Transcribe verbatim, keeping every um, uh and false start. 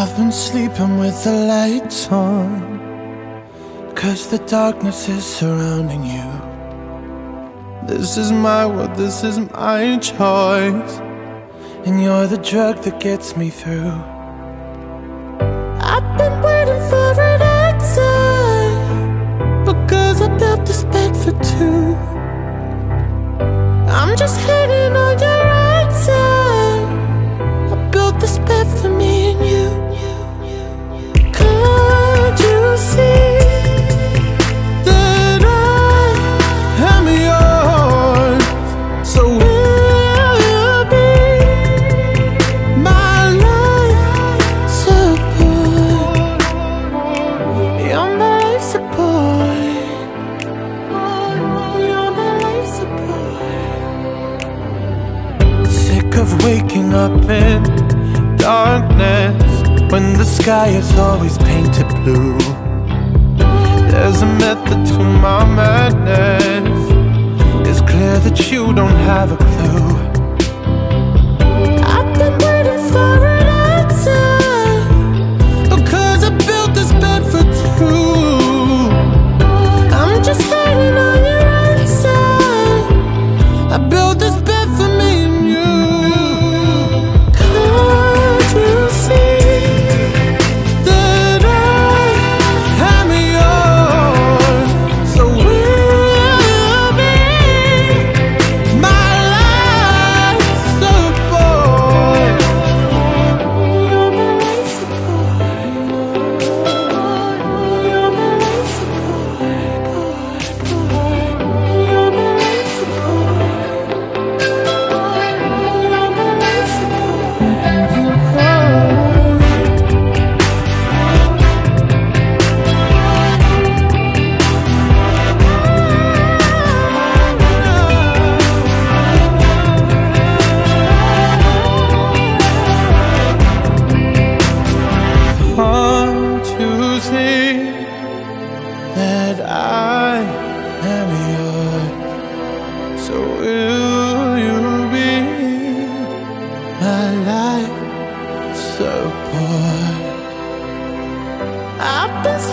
I've been sleeping with the lights on, 'cause the darkness is surrounding you. This is my world, this is my choice, and you're the drug that gets me through. I've been waiting for an answer, because I built this bed for two. I'm just hanging on your answer. I built this bed for me and you. Can't you see that I am yours? So will you be my life support? You're my life support. You're my life support. Sick of waking up in darkness when the sky is always painted blue. There's a method to my madness. It's clear that you don't have a clue. I've been waiting for an answer, because I built this bed for two. I'm just hanging on your answer. I built this bed for me and you. Can't you see that I am yours? So will you be my life support? You're my life support. You're my life support. You're my life support. You're my life Can't you see that I am yours? So will you be my life support? I've been